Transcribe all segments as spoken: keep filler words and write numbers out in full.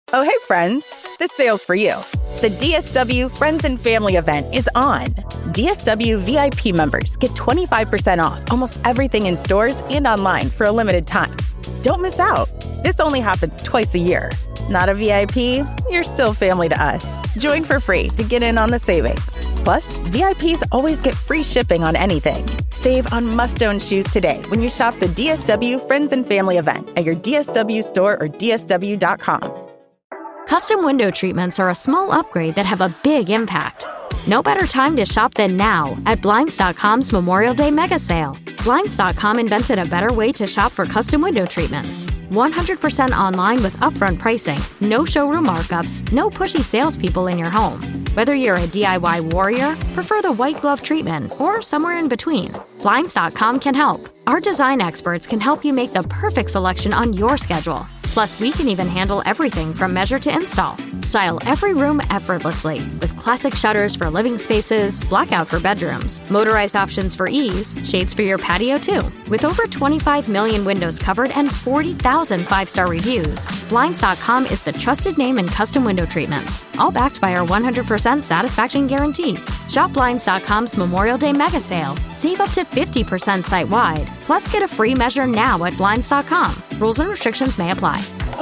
Oh, hey, friends. This sale's for you. The D S W Friends and Family event is on. D S W V I P members get twenty-five percent off almost everything in stores and online for a limited time. Don't miss out. This only happens twice a year. Not a V I P? You're still family to us. Join for free to get in on the savings. Plus, V I Ps always get free shipping on anything. Save on must-own shoes today when you shop the D S W Friends and Family event at your D S W store or D S W dot com. Custom window treatments are a small upgrade that have a big impact. No better time to shop than now at Blinds dot com's Memorial Day Mega Sale. Blinds dot com invented a better way to shop for custom window treatments. one hundred percent online with upfront pricing, no showroom markups, no pushy salespeople in your home. Whether you're a D I Y warrior, prefer the white glove treatment, or somewhere in between, Blinds dot com can help. Our design experts can help you make the perfect selection on your schedule. Plus, we can even handle everything from measure to install. Style every room effortlessly with classic shutters for living spaces, blackout for bedrooms, motorized options for ease, shades for your patio too. With over twenty-five million windows covered and forty thousand five-star reviews, Blinds dot com is the trusted name in custom window treatments, all backed by our one hundred percent satisfaction guarantee. Shop Blinds dot com's Memorial Day Mega Sale. Save up to fifty percent site-wide. Plus, get a free measure now at Blinds dot com. Rules and restrictions may apply.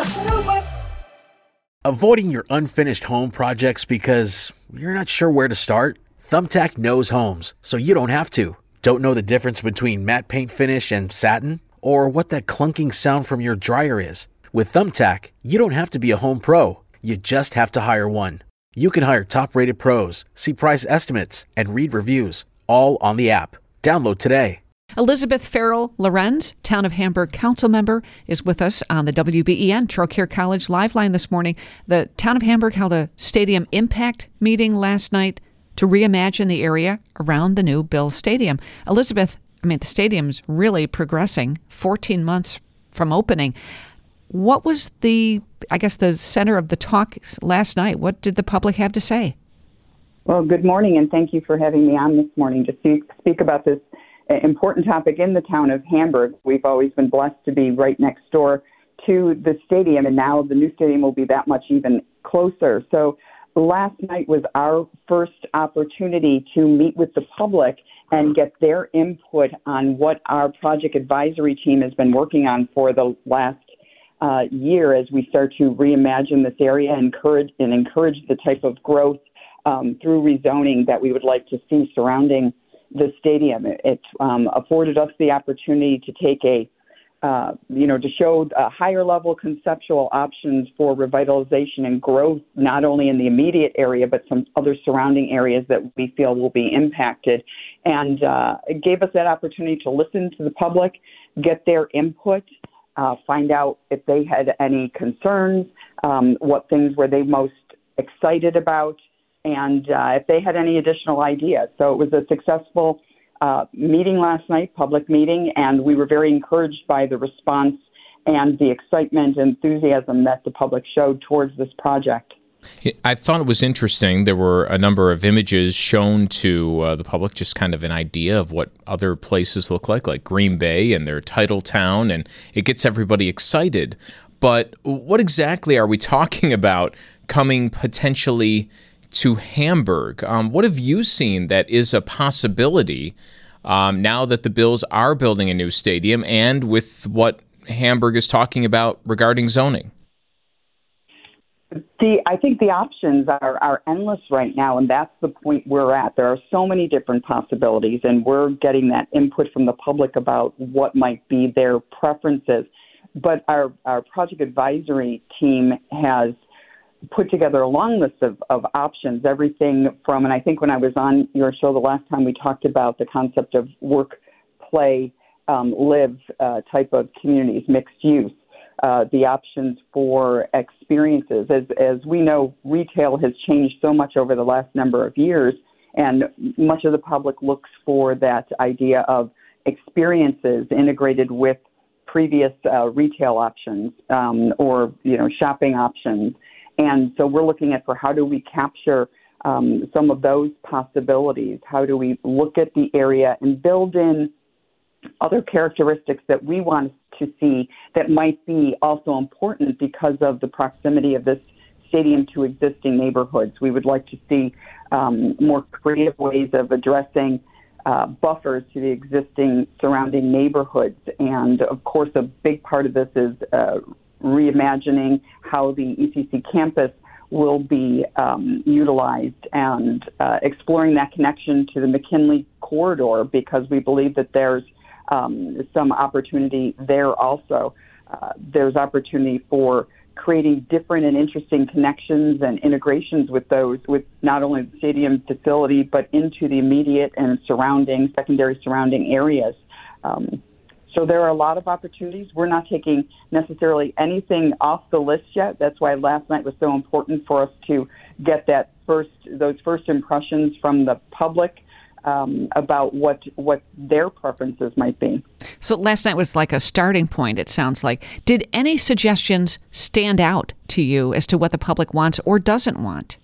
Avoiding your unfinished home projects because you're not sure where to start? Thumbtack knows homes, so you don't have to. Don't know the difference between matte paint finish and satin? Or what that clunking sound from your dryer is? With Thumbtack, you don't have to be a home pro. You just have to hire one. You can hire top-rated pros, see price estimates, and read reviews, all on the app. Download today. Elizabeth Farrell Lorenz, Town of Hamburg Council member, is with us on the W B E N Trocaire College Live Line this morning. The Town of Hamburg held a stadium impact meeting last night to reimagine the area around the new Bills Stadium. Elizabeth, I mean, the stadium's really progressing, fourteen months from opening. What was the, I guess, the center of the talk last night? What did the public have to say? Well, good morning, and thank you for having me on this morning to speak, speak about this important topic in the town of Hamburg. We've always been blessed to be right next door to the stadium, and now the new stadium will be that much even closer. So last night was our first opportunity to meet with the public and get their input on what our project advisory team has been working on for the last uh, year as we start to reimagine this area and encourage, and encourage the type of growth um, through rezoning that we would like to see surrounding the stadium. It, it um, afforded us the opportunity to take a, uh, you know, to show a higher level conceptual options for revitalization and growth, not only in the immediate area, but some other surrounding areas that we feel will be impacted. And uh, it gave us that opportunity to listen to the public, get their input, uh, find out if they had any concerns, um, what things were they most excited about, and uh, if they had any additional ideas. So it was a successful uh, meeting last night, public meeting, and we were very encouraged by the response and the excitement and enthusiasm that the public showed towards this project. I thought it was interesting. There were a number of images shown to uh, the public, just kind of an idea of what other places look like, like Green Bay and their title town, and it gets everybody excited. But what exactly are we talking about coming potentially to Hamburg? Um, what have you seen that is a possibility um, now that the Bills are building a new stadium and with what Hamburg is talking about regarding zoning? The, I think the options are, are endless right now, and that's the point we're at. There are so many different possibilities, and we're getting that input from the public about what might be their preferences. But our, our project advisory team has put together a long list of, of options, everything from, and I think when I was on your show the last time, we talked about the concept of work, play, um, live uh, type of communities, mixed use, uh, the options for experiences. As, as we know, retail has changed so much over the last number of years, and much of the public looks for that idea of experiences integrated with previous uh, retail options um, or, you know, shopping options. And so we're looking at for how do we capture um, some of those possibilities? How do we look at the area and build in other characteristics that we want to see that might be also important because of the proximity of this stadium to existing neighborhoods. We would like to see um, more creative ways of addressing uh, buffers to the existing surrounding neighborhoods. And, of course, a big part of this is uh, reimagining how the E C C campus will be um, utilized and uh, exploring that connection to the McKinley corridor, because we believe that there's um, some opportunity there also. Uh, there's opportunity for creating different and interesting connections and integrations with those, with not only the stadium facility, but into the immediate and surrounding, secondary surrounding areas. Um, So there are a lot of opportunities. We're not taking necessarily anything off the list yet. That's why last night was so important for us to get that first, those first impressions from the public um, about what what their preferences might be. So last night was like a starting point, it sounds like. Did any suggestions stand out to you as to what the public wants or doesn't want?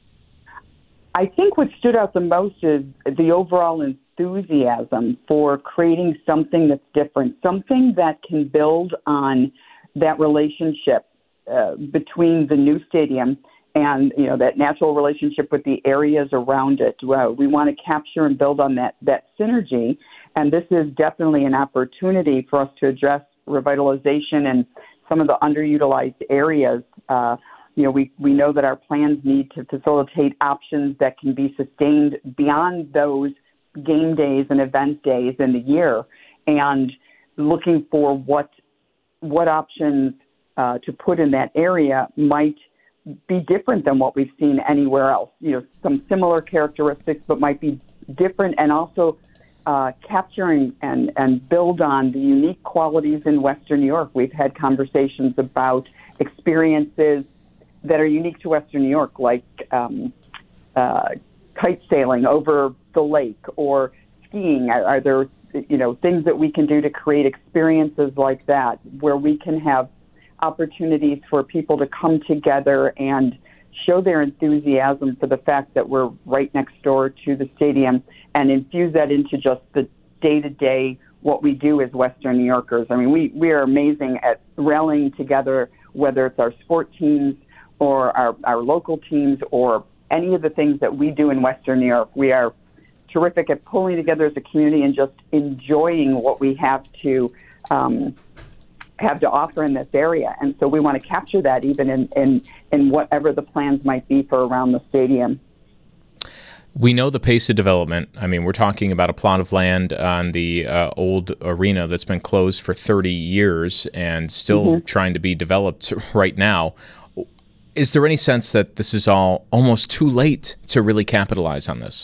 I think what stood out the most is the overall enthusiasm for creating something that's different, something that can build on that relationship uh, between the new stadium and, you know, that natural relationship with the areas around it. Uh, we want to capture and build on that, that synergy, and this is definitely an opportunity for us to address revitalization and some of the underutilized areas. Uh, You know, we, we know that our plans need to facilitate options that can be sustained beyond those game days and event days in the year, and looking for what what options uh, to put in that area might be different than what we've seen anywhere else. You know, some similar characteristics, but might be different, and also uh, capturing and, and build on the unique qualities in Western New York. We've had conversations about experiences that are unique to Western New York, like um, uh, kite sailing over the lake or skiing. Are, are there, you know, things that we can do to create experiences like that, where we can have opportunities for people to come together and show their enthusiasm for the fact that we're right next door to the stadium, and infuse that into just the day-to-day what we do as Western New Yorkers. I mean, we, we are amazing at rallying together, whether it's our sport teams or our, our local teams or any of the things that we do in Western New York. We are terrific at pulling together as a community and just enjoying what we have to um, have to offer in this area. And so we want to capture that even in, in, in whatever the plans might be for around the stadium. We know the pace of development. I mean, we're talking about a plot of land on the uh, old arena that's been closed for thirty years and still mm-hmm. trying to be developed right now. Is there any sense that this is all almost too late to really capitalize on this?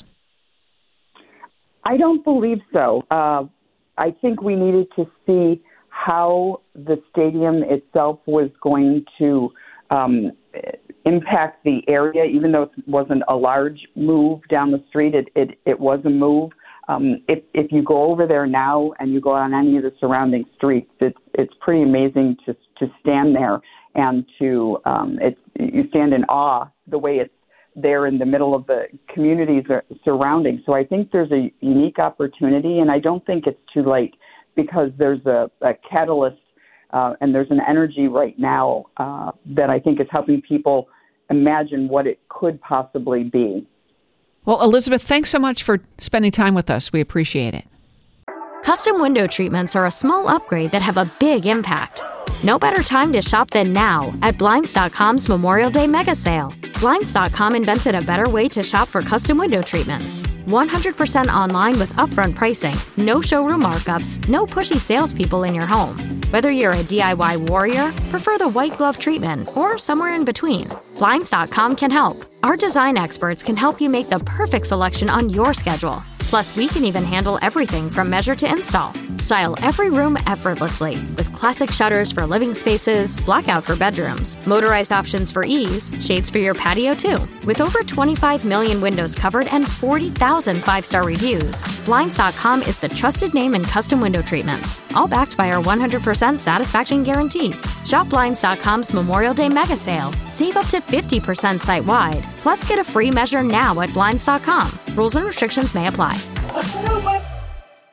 I don't believe so. Uh, I think we needed to see how the stadium itself was going to um, impact the area. Even though it wasn't a large move down the street, it, it, it was a move. Um, if, if you go over there now and you go on any of the surrounding streets, it's, it's pretty amazing to, to stand there and to um, it's, you stand in awe the way it's there in the middle of the communities surrounding. So I think there's a unique opportunity, and I don't think it's too late, because there's a, a catalyst uh, and there's an energy right now uh, that I think is helping people imagine what it could possibly be. Well, Elizabeth, thanks so much for spending time with us. We appreciate it. Custom window treatments are a small upgrade that have a big impact. No better time to shop than now at Blinds dot com's Memorial Day mega sale. Blinds dot com invented a better way to shop for custom window treatments. one hundred percent online with upfront pricing, no showroom markups, no pushy salespeople in your home. Whether you're a D I Y warrior, prefer the white glove treatment, or somewhere in between, Blinds dot com can help. Our design experts can help you make the perfect selection on your schedule. Plus, we can even handle everything from measure to install. Style every room effortlessly with classic shutters for living spaces, blackout for bedrooms, motorized options for ease, shades for your patio too. With over twenty-five million windows covered and forty thousand five-star reviews, Blinds dot com is the trusted name in custom window treatments, all backed by our one hundred percent satisfaction guarantee. Shop Blinds dot com's Memorial Day mega sale. Save up to fifty percent site-wide. Plus, get a free measure now at Blinds dot com. Rules and restrictions may apply.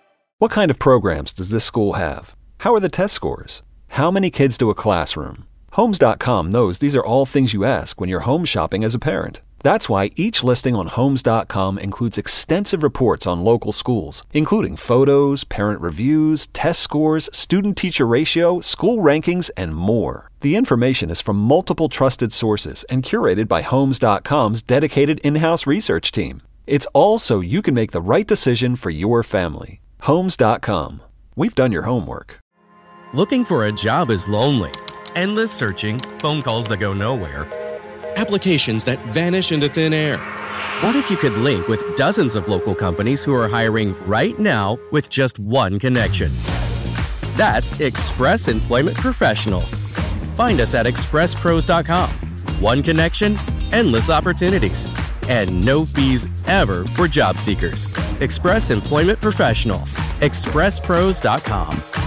What kind of programs does this school have? How are the test scores? How many kids to a classroom? Homes dot com knows these are all things you ask when you're home shopping as a parent. That's why each listing on Homes dot com includes extensive reports on local schools, including photos, parent reviews, test scores, student-teacher ratio, school rankings, and more. The information is from multiple trusted sources and curated by Homes dot com's dedicated in-house research team. It's all so you can make the right decision for your family. Homes dot com. We've done your homework. Looking for a job is lonely. Endless searching, phone calls that go nowhere, applications that vanish into thin air. What if you could link with dozens of local companies who are hiring right now with just one connection? That's Express Employment Professionals. Find us at express pros dot com. One connection, endless opportunities, and no fees ever for job seekers. Express Employment Professionals. express pros dot com.